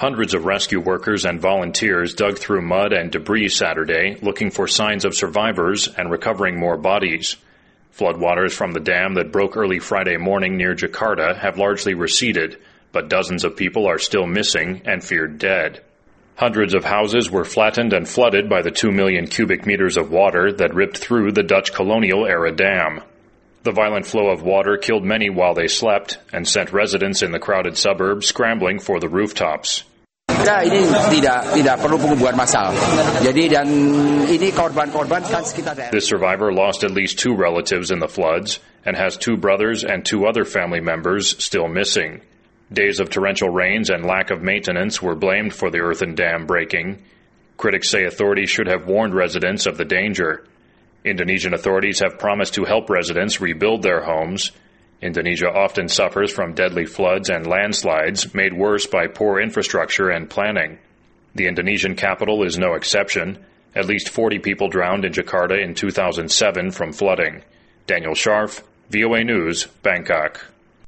Hundreds of rescue workers and volunteers dug through mud and debris Saturday, looking for signs of survivors and recovering more bodies. Floodwaters from the dam that broke early Friday morning near Jakarta have largely receded, but dozens of people are still missing and feared dead. Hundreds of houses were flattened and flooded by the 2 million cubic meters of water that ripped through the Dutch colonial-era dam. The violent flow of water killed many while they slept and sent residents in the crowded suburbs scrambling for the rooftops. This survivor lost at least 2 relatives in the floods and has 2 brothers and 2 other family members still missing. Days of torrential rains and lack of maintenance were blamed for the earthen dam breaking. Critics say authorities should have warned residents of the danger. Indonesian authorities have promised to help residents rebuild their homes. Indonesia often suffers from deadly floods and landslides made worse by poor infrastructure and planning. The Indonesian capital is no exception. At least 40 people drowned in Jakarta in 2007 from flooding. Daniel Scharf, VOA News, Bangkok.